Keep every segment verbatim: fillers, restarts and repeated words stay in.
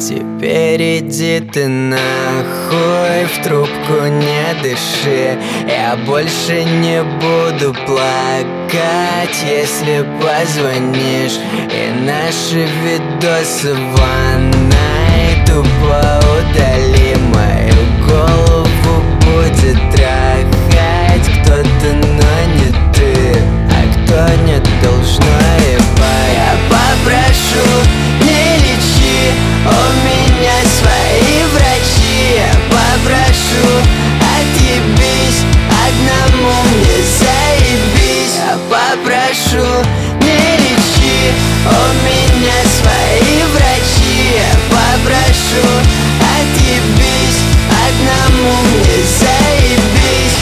Теперь иди ты нахуй, в трубку не дыши. Я больше не буду плакать, если позвонишь. И наши видосы в ванной тупо удали. Мою голову будет трахать кто-то, но не ты. А кто не должно ебать. Я попрошу, не лечи, у меня свои врачи. Я попрошу, отъебись, одному мне заебись. Я попрошу, не лечи, у меня свои врачи. Я попрошу, отъебись, одному мне заебись.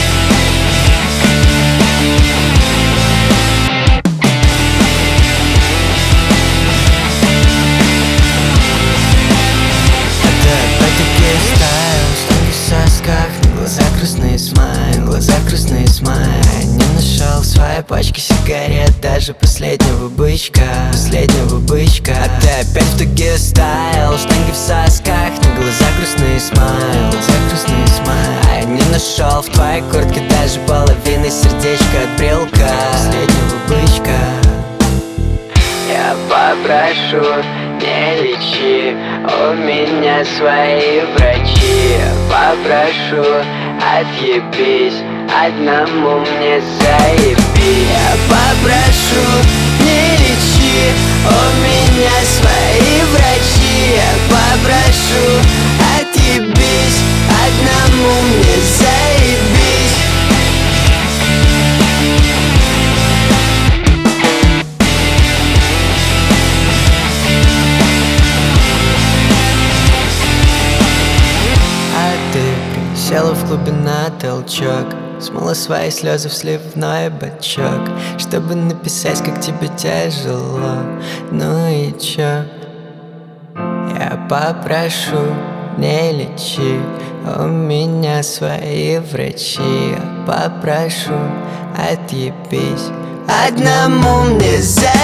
Грустный смайл, глаза грустный смайл. Не нашел в своей пачке сигарет даже последнего бычка, последнего бычка. А ты опять в туге стайл, штанги в сосках, на глаза грустный смайл, глаза грустный смайл. А я не нашел в твоей куртке даже половины сердечка от брелка, последнего бычка. Я попрошу, не лечи, у меня свои врачи. Я попрошу, отъебись, одному мне заебись. Я попрошу, не лечи, у меня свои врачи. Я попрошу, отъебись, одному мне заебись. Села в клубе на толчок, смыла свои слезы в сливной бачок, чтобы написать, как тебе тяжело. Ну и чё? Я попрошу, не лечи, у меня свои врачи. Я попрошу, отъебись, одному мне за